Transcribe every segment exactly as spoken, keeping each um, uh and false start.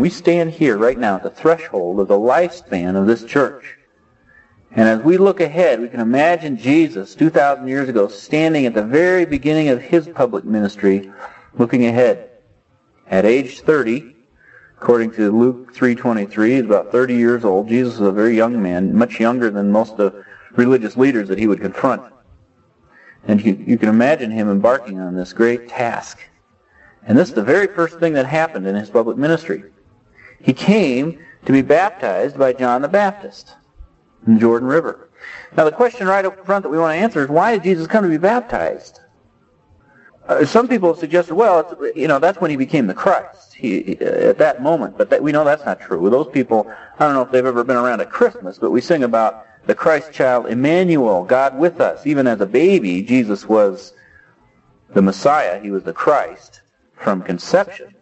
we stand here right now at the threshold of the lifespan of this church. And as we look ahead, we can imagine Jesus two thousand years ago standing at the very beginning of his public ministry, looking ahead. At age thirty, according to Luke three twenty-three, he's about thirty years old. Jesus was a very young man, much younger than most of the religious leaders that he would confront. And you, you can imagine him embarking on this great task. And this is the very first thing that happened in his public ministry. He came to be baptized by John the Baptist in the Jordan River. Now the question right up front that we want to answer is, why did Jesus come to be baptized? Uh, some people have suggested, well, it's, you know, that's when he became the Christ, he, he, at that moment. But that, we know that's not true. With those people, I don't know if they've ever been around at Christmas, but we sing about the Christ child, Emmanuel, God with us. Even as a baby, Jesus was the Messiah. He was the Christ from conception.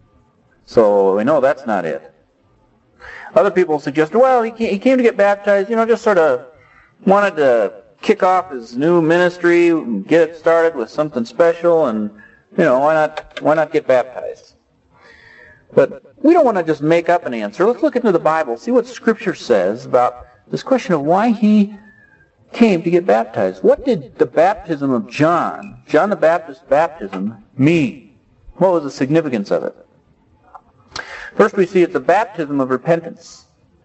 So we know that's not it. Other people suggest, well, he came to get baptized, you know, just sort of wanted to kick off his new ministry, get it started with something special, and, you know, why not, why not get baptized? But we don't want to just make up an answer. Let's look into the Bible, see what Scripture says about this question of why he came to get baptized. What did the baptism of John, John the Baptist's baptism, mean? What was the significance of it? First we see it's a baptism of repentance.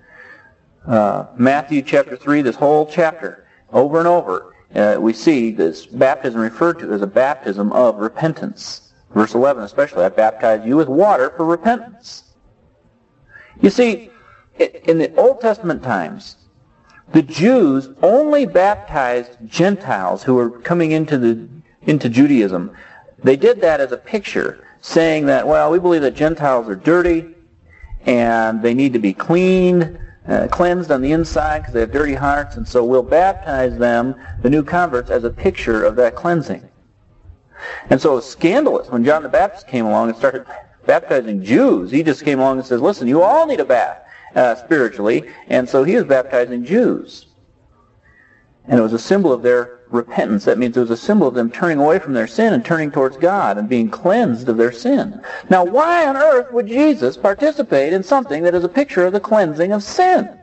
Uh, Matthew chapter three, this whole chapter, over and over, uh, we see this baptism referred to as a baptism of repentance. Verse eleven especially, I baptize you with water for repentance. You see, in the Old Testament times, the Jews only baptized Gentiles who were coming into the into Judaism. They did that as a picture, saying that, well, we believe that Gentiles are dirty and they need to be cleaned, uh, cleansed on the inside because they have dirty hearts, and so we'll baptize them, the new converts, as a picture of that cleansing. And so it was scandalous when John the Baptist came along and started baptizing Jews. He just came along and says, listen, you all need a bath. Uh, spiritually, and so he was baptizing Jews. And it was a symbol of their repentance. That means it was a symbol of them turning away from their sin and turning towards God and being cleansed of their sin. Now, why on earth would Jesus participate in something that is a picture of the cleansing of sin?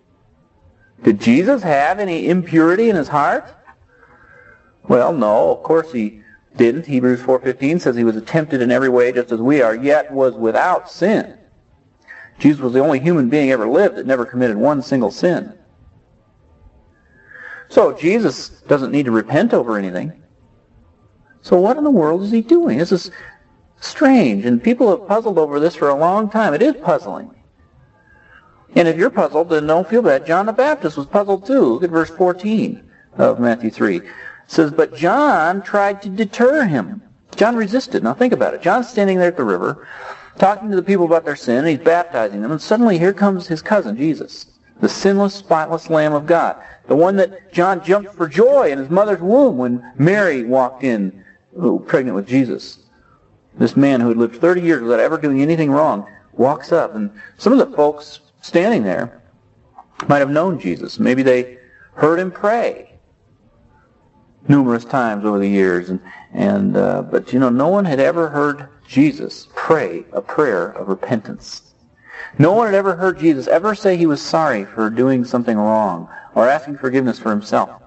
Did Jesus have any impurity in his heart? Well, no, of course he didn't. Hebrews four fifteen says he was tempted in every way just as we are, yet was without sin. Jesus was the only human being ever lived that never committed one single sin. So Jesus doesn't need to repent over anything. So what in the world is he doing? This is strange, and people have puzzled over this for a long time. It is puzzling. And if you're puzzled, then don't feel bad. John the Baptist was puzzled too. Look at verse fourteen of Matthew three. It says, but John tried to deter him. John resisted. Now think about it. John's standing there at the river, talking to the people about their sin, and he's baptizing them, and suddenly here comes his cousin, Jesus, the sinless, spotless Lamb of God, the one that John jumped for joy in his mother's womb when Mary walked in, ooh, pregnant with Jesus. This man who had lived thirty years without ever doing anything wrong walks up, and some of the folks standing there might have known Jesus. Maybe they heard him pray numerous times over the years, and and uh, but you know, no one had ever heard Jesus pray a prayer of repentance. No one had ever heard Jesus ever say he was sorry for doing something wrong or asking forgiveness for himself.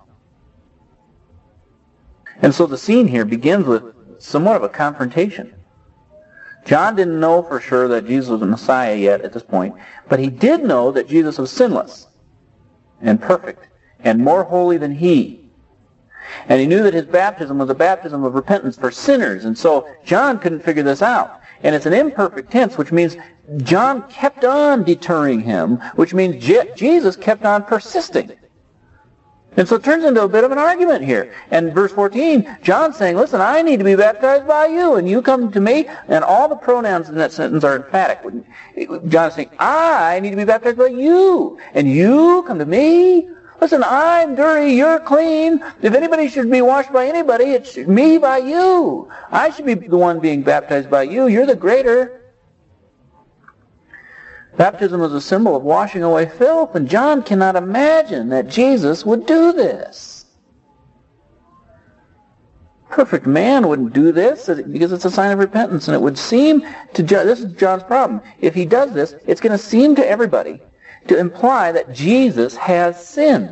And so the scene here begins with somewhat of a confrontation. John didn't know for sure that Jesus was the Messiah yet at this point, but he did know that Jesus was sinless and perfect and more holy than he. And he knew that his baptism was a baptism of repentance for sinners. And so John couldn't figure this out. And it's an imperfect tense, which means John kept on deterring him, which means Je- Jesus kept on persisting. And so it turns into a bit of an argument here. And verse fourteen, John's saying, listen, I need to be baptized by you, and you come to me. And all the pronouns in that sentence are emphatic. John's saying, I need to be baptized by you, and you come to me. Listen, I'm dirty, you're clean. If anybody should be washed by anybody, it's me by you. I should be the one being baptized by you. You're the greater. Baptism is a symbol of washing away filth, and John cannot imagine that Jesus would do this. perfect man wouldn't do this because it's a sign of repentance. And it would seem to John, this is John's problem. If he does this, it's going to seem to everybody to imply that Jesus has sinned.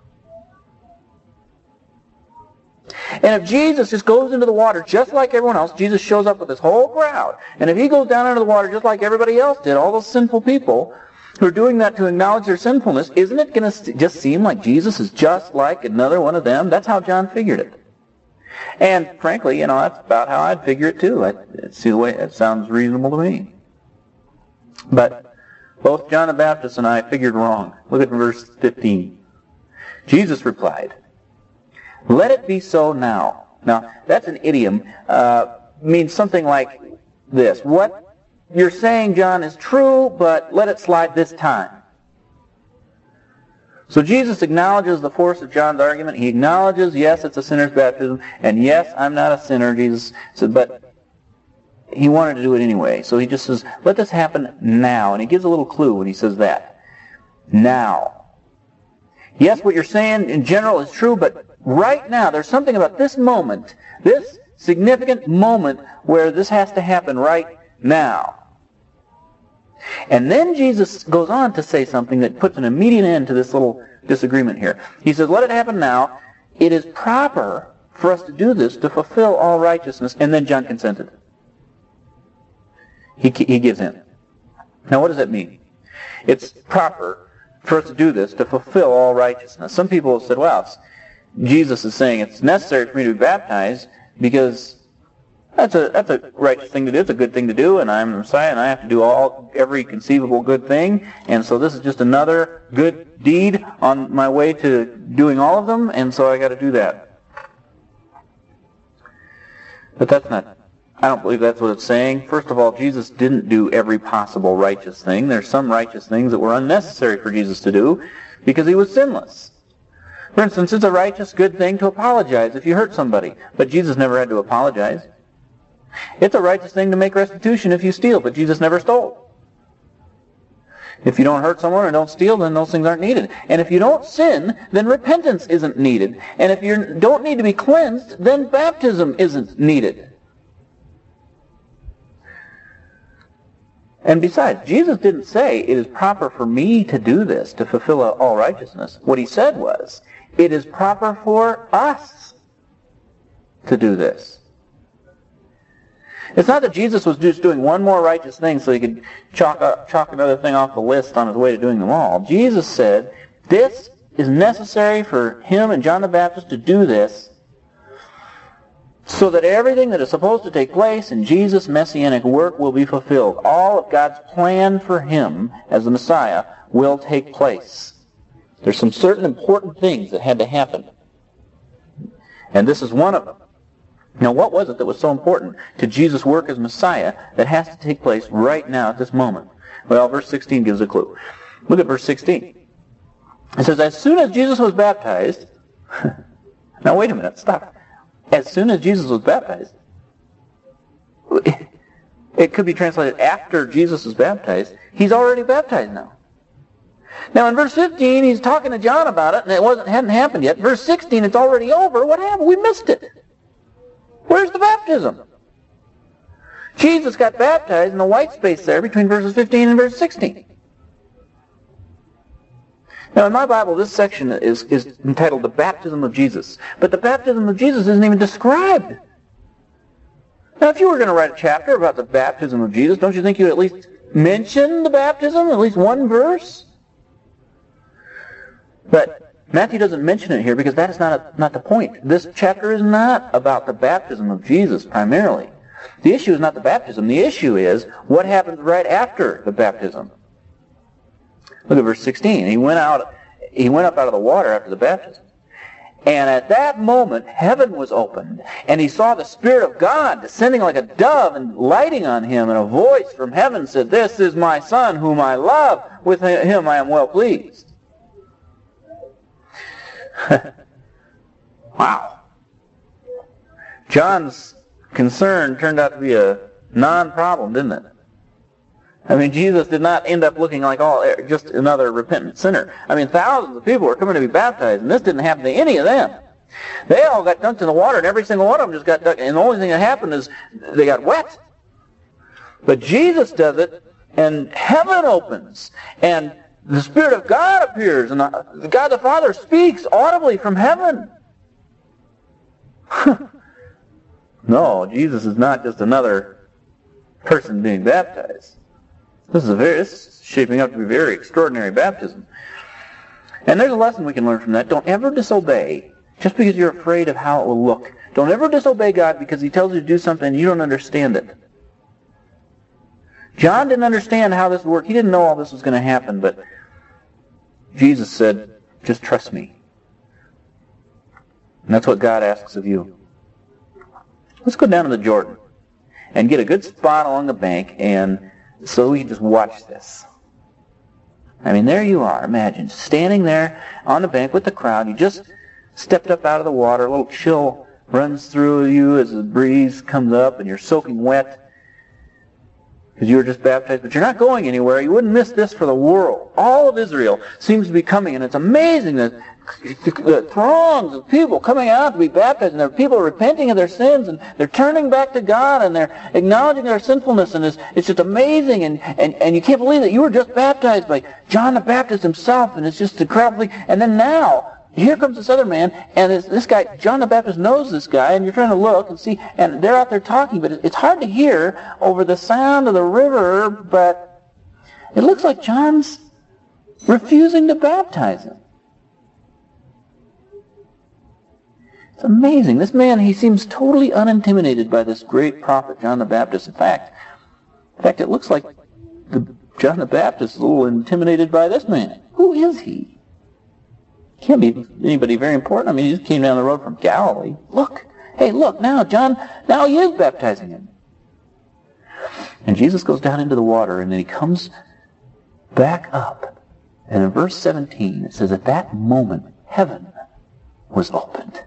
And if Jesus just goes into the water just like everyone else, Jesus shows up with this whole crowd. And if he goes down into the water just like everybody else did, all those sinful people who are doing that to acknowledge their sinfulness, isn't it going to just seem like Jesus is just like another one of them? That's how John figured it. And frankly, you know, that's about how I'd figure it too. I see the way it sounds reasonable to me. But both John the Baptist and I figured wrong. Look at verse fifteen. Jesus replied, "Let it be so now." Now, that's an idiom. Uh, means something like this. What you're saying, John, is true, but let it slide this time. So Jesus acknowledges the force of John's argument. He acknowledges, yes, it's a sinner's baptism, and yes, I'm not a sinner, Jesus said, but he wanted to do it anyway. So he just says, let this happen now. And he gives a little clue when he says that. Now. Yes, what you're saying in general is true, but right now, there's something about this moment, this significant moment where this has to happen right now. And then Jesus goes on to say something that puts an immediate end to this little disagreement here. He says, let it happen now. It is proper for us to do this to fulfill all righteousness. And then John consented. He, he gives in. Now what does that mean? It's proper for us to do this to fulfill all righteousness. Some people have said, well, Jesus is saying it's necessary for me to be baptized because That's a that's a righteous thing to do. It's a good thing to do, and I'm the Messiah, and I have to do all every conceivable good thing. And so this is just another good deed on my way to doing all of them, and so I got to do that. But that's not. I don't believe that's what it's saying. First of all, Jesus didn't do every possible righteous thing. There's some righteous things that were unnecessary for Jesus to do because he was sinless. For instance, it's a righteous good thing to apologize if you hurt somebody, but Jesus never had to apologize. It's a righteous thing to make restitution if you steal, but Jesus never stole. If you don't hurt someone or don't steal, then those things aren't needed. And if you don't sin, then repentance isn't needed. And if you don't need to be cleansed, then baptism isn't needed. And besides, Jesus didn't say, it is proper for me to do this, to fulfill all righteousness. What he said was, it is proper for us to do this. It's not that Jesus was just doing one more righteous thing so he could chalk, up, chalk another thing off the list on his way to doing them all. Jesus said, this is necessary for him and John the Baptist to do this so that everything that is supposed to take place in Jesus' messianic work will be fulfilled. All of God's plan for him as the Messiah will take place. There's some certain important things that had to happen. And this is one of them. Now, what was it that was so important to Jesus' work as Messiah that has to take place right now at this moment? Well, verse sixteen gives a clue. Look at verse sixteen. It says, as soon as Jesus was baptized... Now, wait a minute, stop. As soon as Jesus was baptized... It could be translated after Jesus was baptized. He's already baptized now. Now, in verse fifteen, he's talking to John about it, and it wasn't hadn't happened yet. Verse sixteen, it's already over. What happened? We missed it. Where's the baptism? Jesus got baptized in the white space there between verses fifteen and verse sixteen. Now, in my Bible, this section is, is entitled The Baptism of Jesus. But the baptism of Jesus isn't even described. Now, if you were going to write a chapter about the baptism of Jesus, don't you think you'd at least mention the baptism, at least one verse? But Matthew doesn't mention it here because that is not, a, not the point. This chapter is not about the baptism of Jesus primarily. The issue is not the baptism. The issue is what happens right after the baptism. Look at verse sixteen. He went out, he went up out of the water after the baptism. And at that moment, heaven was opened, and he saw the Spirit of God descending like a dove and lighting on him, and a voice from heaven said, this is my Son whom I love. With him I am well pleased. Wow. John's concern turned out to be a non-problem, didn't it? I mean, Jesus did not end up looking like all just another repentant sinner. I mean, thousands of people were coming to be baptized, and this didn't happen to any of them. They all got dunked in the water, and every single one of them just got dunked, and the only thing that happened is they got wet. But Jesus does it, and heaven opens, and the Spirit of God appears, and the, God the Father speaks audibly from heaven. No, Jesus is not just another person being baptized. This is a very, this is shaping up to be a very extraordinary baptism. And there's a lesson we can learn from that. Don't ever disobey just because you're afraid of how it will look. Don't ever disobey God because He tells you to do something and you don't understand it. John didn't understand how this worked. He didn't know all this was going to happen, but Jesus said, just trust me. And that's what God asks of you. Let's go down to the Jordan and get a good spot along the bank, and so we can just watch this. I mean, there you are. Imagine standing there on the bank with the crowd. You just stepped up out of the water. A little chill runs through you as the breeze comes up, and you're soaking wet because you were just baptized. But you're not going anywhere. You wouldn't miss this for the world. All of Israel seems to be coming, and it's amazing that the throngs of people coming out to be baptized, and there are people repenting of their sins, and they're turning back to God, and they're acknowledging their sinfulness, and it's, it's just amazing, and, and, and you can't believe that you were just baptized by John the Baptist himself, and it's just incredibly, and then now, here comes this other man, and this, this guy, John the Baptist knows this guy, and you're trying to look and see, and they're out there talking, but it's hard to hear over the sound of the river, but it looks like John's refusing to baptize him. It's amazing. This man, he seems totally unintimidated by this great prophet, John the Baptist. In fact, in fact, it looks like the, John the Baptist is a little intimidated by this man. Who is he? Can't be anybody very important. I mean, he just came down the road from Galilee. Look, hey, look, now John, now he is baptizing him. And Jesus goes down into the water, and then he comes back up. And in verse seventeen, it says, at that moment, heaven was opened.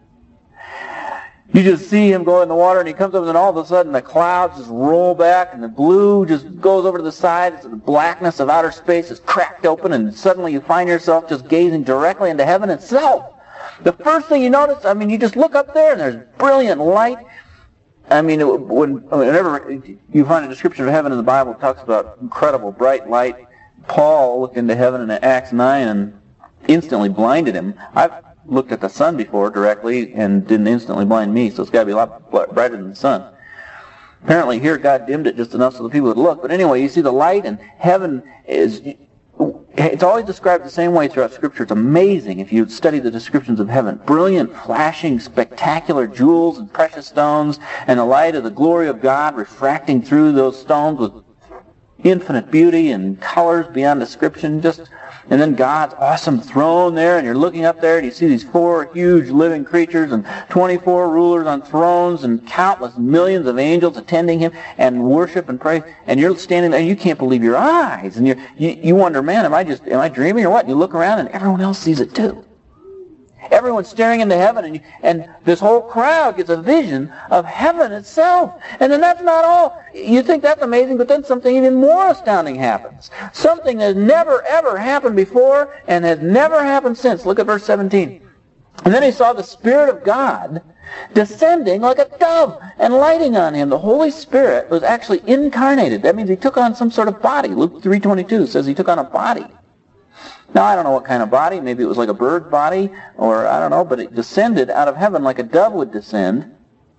You just see him go in the water, and he comes up, and then all of a sudden the clouds just roll back, and the blue just goes over to the side. It's the blackness of outer space is cracked open, and suddenly you find yourself just gazing directly into heaven itself. The first thing you notice, I mean, you just look up there, and there's brilliant light. I mean, when, whenever you find a description of heaven in the Bible, it talks about incredible bright light. Paul looked into heaven in Acts nine and instantly blinded him. I've looked at the sun before directly and didn't instantly blind me, so it's got to be a lot brighter than the sun. Apparently here God dimmed it just enough so the people would look. But anyway, you see the light, and heaven is, it's always described the same way throughout Scripture. It's amazing if you study the descriptions of heaven. Brilliant, flashing, spectacular jewels and precious stones, and the light of the glory of God refracting through those stones with infinite beauty and colors beyond description. Just And then God's awesome throne there, and you're looking up there, and you see these four huge living creatures, and twenty-four rulers on thrones, and countless millions of angels attending Him, and worship and praise. And you're standing there, and you can't believe your eyes. And you're, you you wonder, man, am I just am I dreaming or what? And you look around, and everyone else sees it too. Everyone's staring into heaven, and, you, and this whole crowd gets a vision of heaven itself. And then that's not all. You think that's amazing, but then something even more astounding happens. Something that has never, ever happened before and has never happened since. Look at verse seventeen. And then he saw the Spirit of God descending like a dove and lighting on him. The Holy Spirit was actually incarnated. That means he took on some sort of body. Luke three twenty-two says he took on a body. Now, I don't know what kind of body. Maybe it was like a bird's body, or I don't know, but it descended out of heaven like a dove would descend.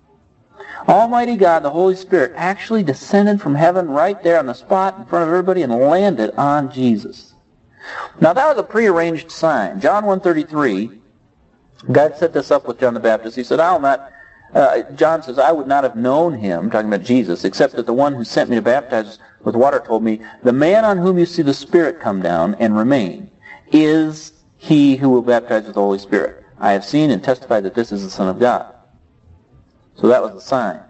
Almighty God, the Holy Spirit, actually descended from heaven right there on the spot in front of everybody and landed on Jesus. Now, that was a prearranged sign. John one thirty-three, God set this up with John the Baptist. He said, I'll not, uh, John says, I would not have known him, talking about Jesus, except that the one who sent me to baptize with water told me, the man on whom you see the Spirit come down and remain is he who will baptize with the Holy Spirit. I have seen and testified that this is the Son of God. So that was the sign.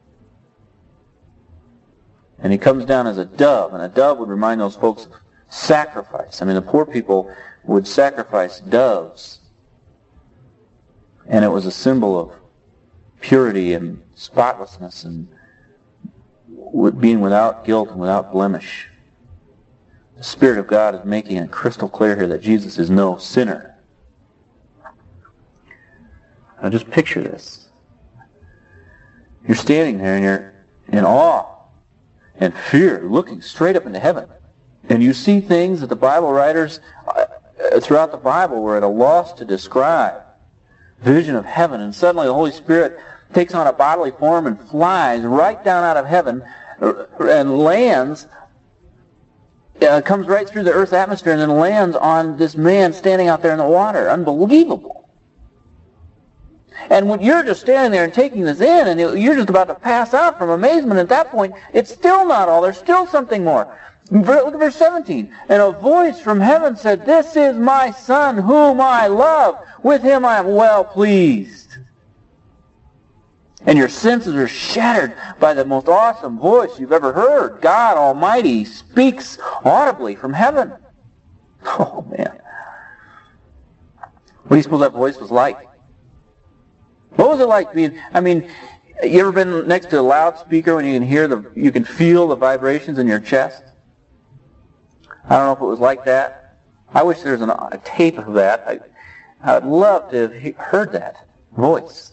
And he comes down as a dove, and a dove would remind those folks of sacrifice. I mean, the poor people would sacrifice doves, and it was a symbol of purity and spotlessness and being without guilt and without blemish. The Spirit of God is making it crystal clear here that Jesus is no sinner. Now just picture this. You're standing there and you're in awe and fear, looking straight up into heaven. And you see things that the Bible writers uh, throughout the Bible were at a loss to describe. Vision of heaven, and suddenly the Holy Spirit takes on a bodily form and flies right down out of heaven and lands, uh, comes right through the earth's atmosphere and then lands on this man standing out there in the water. Unbelievable. And when you're just standing there and taking this in, and you're just about to pass out from amazement at that point, it's still not all. There's still something more. Look at verse seventeen. And a voice from heaven said, "This is my Son, whom I love. With him I am well pleased." And your senses are shattered by the most awesome voice you've ever heard. God Almighty speaks audibly from heaven. Oh, man. What do you suppose that voice was like? What was it like being, I mean, you ever been next to a loudspeaker when you can hear the, you can feel the vibrations in your chest? I don't know if it was like that. I wish there was an, a tape of that. I, I would love to have heard that voice.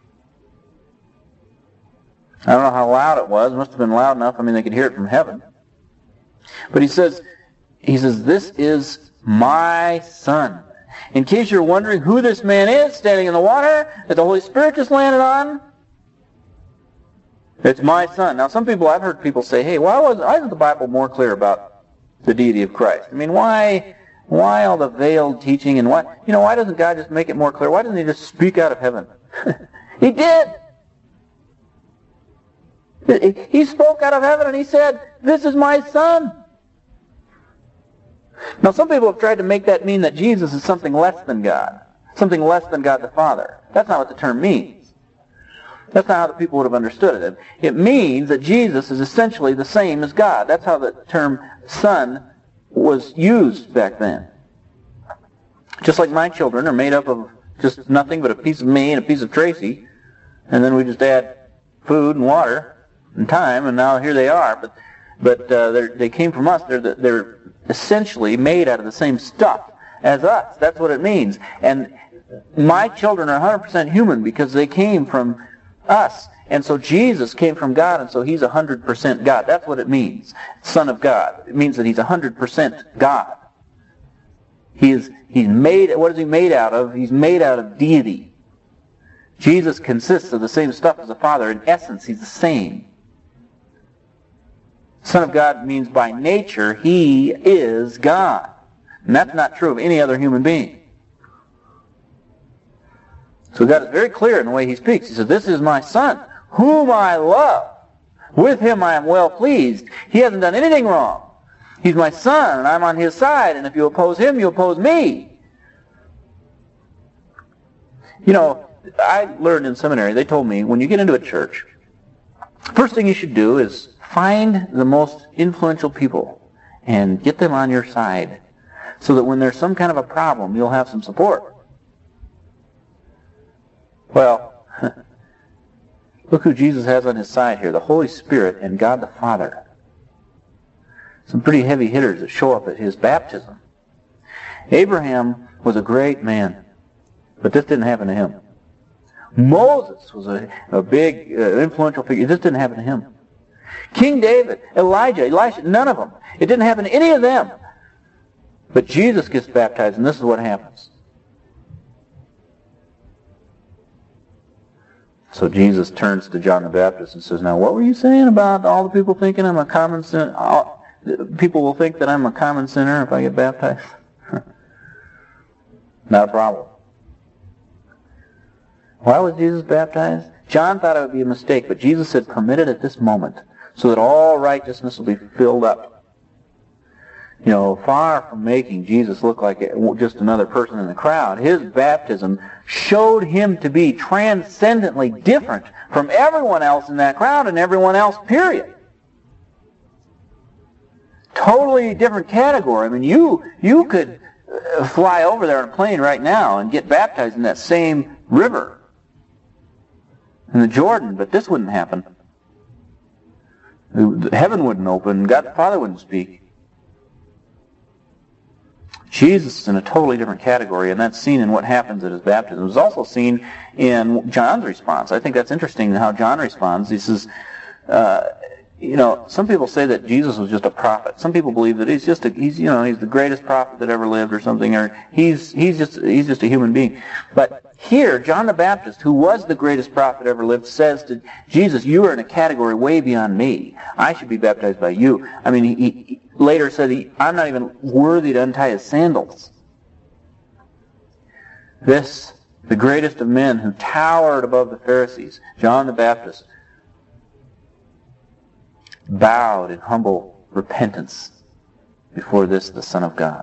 I don't know how loud it was. It must have been loud enough. I mean, they could hear it from heaven. But he says, he says, "This is my Son." In case you're wondering who this man is standing in the water that the Holy Spirit just landed on, it's my Son. Now, some people, I've heard people say, hey, why, was, why isn't the Bible more clear about the deity of Christ? I mean, why why all the veiled teaching, and why, you know, why doesn't God just make it more clear? Why doesn't he just speak out of heaven? He did. He spoke out of heaven and he said, "This is my Son." Now, some people have tried to make that mean that Jesus is something less than God, something less than God the Father. That's not what the term means. That's not how the people would have understood it. It means that Jesus is essentially the same as God. That's how the term Son was used back then. Just like my children are made up of just nothing but a piece of me and a piece of Tracy, and then we just add food and water and time, and now here they are. But but uh, they came from us. They're they're essentially made out of the same stuff as us. That's what it means. And my children are one hundred percent human because they came from us. And so Jesus came from God, and so he's one hundred percent God. That's what it means. Son of God. It means that he's one hundred percent God. He is, he's made, what is he made out of? He's made out of deity. Jesus consists of the same stuff as the Father. In essence, he's the same. Son of God means by nature, he is God. And that's not true of any other human being. So God is very clear in the way he speaks. He says, "This is my Son, whom I love. With him I am well pleased." He hasn't done anything wrong. He's my Son, and I'm on his side, and if you oppose him, you oppose me. You know, I learned in seminary, they told me, when you get into a church, first thing you should do is find the most influential people and get them on your side so that when there's some kind of a problem, you'll have some support. Well, look who Jesus has on his side here, the Holy Spirit and God the Father. Some pretty heavy hitters that show up at his baptism. Abraham was a great man, but this didn't happen to him. Moses was a, a big, uh, influential figure. This didn't happen to him. King David, Elijah, Elisha, none of them. It didn't happen to any of them. But Jesus gets baptized, and this is what happens. So Jesus turns to John the Baptist and says, "Now, what were you saying about all the people thinking I'm a common sinner? All, people will think that I'm a common sinner if I get baptized." Not a problem. Why was Jesus baptized? John thought it would be a mistake, but Jesus said, "Permit it at this moment, so that all righteousness will be filled up." You know, far from making Jesus look like just another person in the crowd, his baptism showed him to be transcendently different from everyone else in that crowd and everyone else, period. Totally different category. I mean, you you could fly over there on a plane right now and get baptized in that same river in the Jordan, but this wouldn't happen. Heaven wouldn't open. God the Father wouldn't speak. Jesus is in a totally different category, and that's seen in what happens at his baptism. It was also seen in John's response. I think that's interesting how John responds. He says, uh, you know, some people say that Jesus was just a prophet. Some people believe that he's just a, he's, you know, he's the greatest prophet that ever lived or something, or he's, he's just, he's just a human being. But here, John the Baptist, who was the greatest prophet ever lived, says to Jesus, you are in a category way beyond me. I should be baptized by you. I mean, he, he later said, he, I'm not even worthy to untie his sandals. This, the greatest of men who towered above the Pharisees, John the Baptist, bowed in humble repentance before this, the Son of God.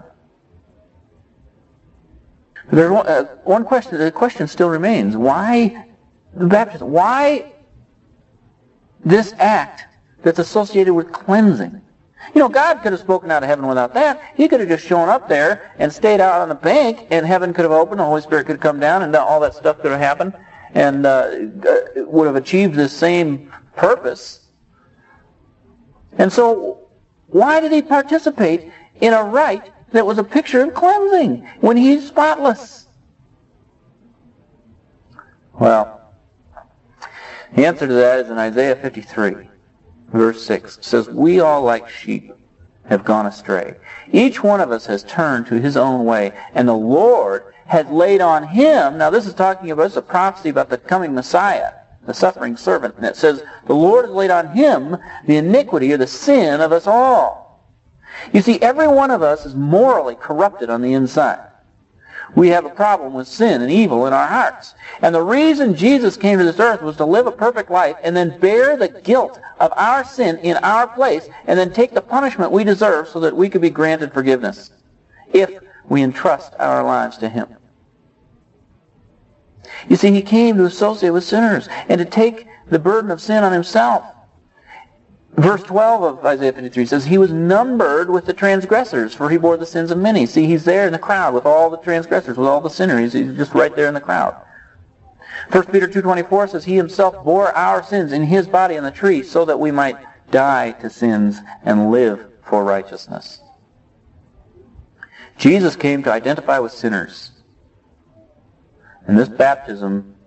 But there's one, uh, one question, the question still remains, why the baptism? Why this act that's associated with cleansing? You know, God could have spoken out of heaven without that. He could have just shown up there and stayed out on the bank, and heaven could have opened, the Holy Spirit could have come down, and all that stuff could have happened, and uh, would have achieved this same purpose. And so, why did he participate in a rite that was a picture of cleansing when he's spotless? Well, the answer to that is in Isaiah fifty-three, verse six. It says, we all like sheep have gone astray. Each one of us has turned to his own way, and the Lord has laid on him. Now this is talking about, it's a prophecy about the coming Messiah, the suffering servant. And it says, the Lord has laid on him the iniquity or the sin of us all. You see, every one of us is morally corrupted on the inside. We have a problem with sin and evil in our hearts. And the reason Jesus came to this earth was to live a perfect life and then bear the guilt of our sin in our place and then take the punishment we deserve so that we could be granted forgiveness if we entrust our lives to him. You see, he came to associate with sinners and to take the burden of sin on himself. Verse twelve of Isaiah fifty-three says, he was numbered with the transgressors, for he bore the sins of many. See, he's there in the crowd with all the transgressors, with all the sinners. He's just right there in the crowd. First Peter two twenty-four says, he himself bore our sins in his body on the tree, so that we might die to sins and live for righteousness. Jesus came to identify with sinners. And this baptism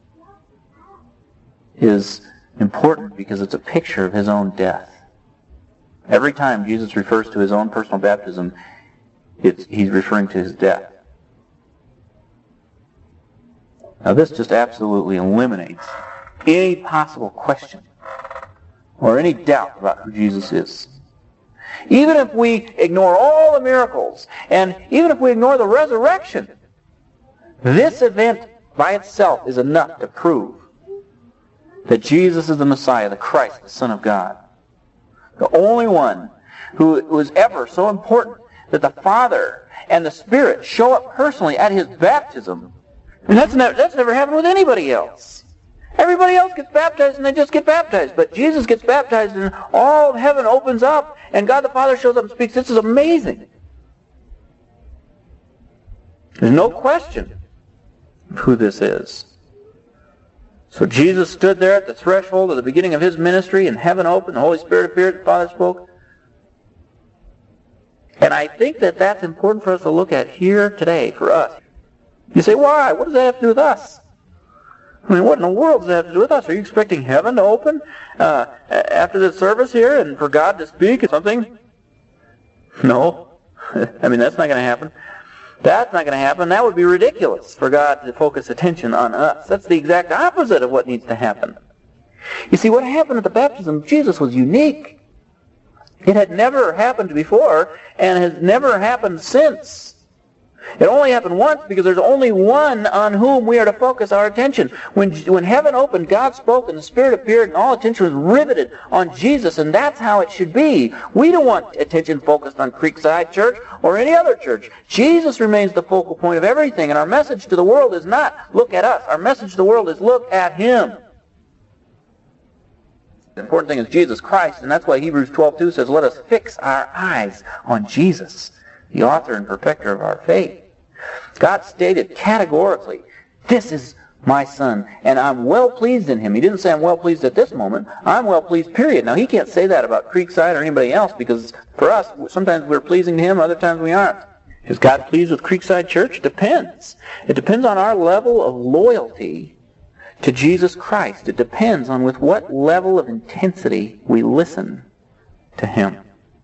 is important because it's a picture of his own death. Every time Jesus refers to his own personal baptism, it's, he's referring to his death. Now this just absolutely eliminates any possible question or any doubt about who Jesus is. Even if we ignore all the miracles, and even if we ignore the resurrection, this event by itself is enough to prove that Jesus is the Messiah, the Christ, the Son of God. The only one who was ever so important that the Father and the Spirit show up personally at his baptism. And that's never, that's never happened with anybody else. Everybody else gets baptized and they just get baptized. But Jesus gets baptized and all of heaven opens up and God the Father shows up and speaks. This is amazing. There's no question who this is. So Jesus stood there at the threshold at the beginning of his ministry, and heaven opened, the Holy Spirit appeared, the Father spoke. And I think that that's important for us to look at here today, for us. You say, why? What does that have to do with us? I mean, what in the world does that have to do with us? Are you expecting heaven to open uh, after the service here and for God to speak or something? No. I mean, that's not going to happen. That's not going to happen. That would be ridiculous for God to focus attention on us. That's the exact opposite of what needs to happen. You see, what happened at the baptism of Jesus was unique. It had never happened before and has never happened since. It only happened once because there's only one on whom we are to focus our attention. When, when heaven opened, God spoke and the Spirit appeared and all attention was riveted on Jesus, and that's how it should be. We don't want attention focused on Creekside Church or any other church. Jesus remains the focal point of everything, and our message to the world is not look at us. Our message to the world is look at him. The important thing is Jesus Christ, and that's why Hebrews twelve two says, let us fix our eyes on Jesus, the author and perfecter of our faith. God stated categorically, this is my son, and I'm well pleased in him. He didn't say I'm well pleased at this moment. I'm well pleased, period. Now, he can't say that about Creekside or anybody else, because for us, sometimes we're pleasing to him, other times we aren't. Is God pleased with Creekside Church? It depends. It depends on our level of loyalty to Jesus Christ. It depends on with what level of intensity we listen to Him.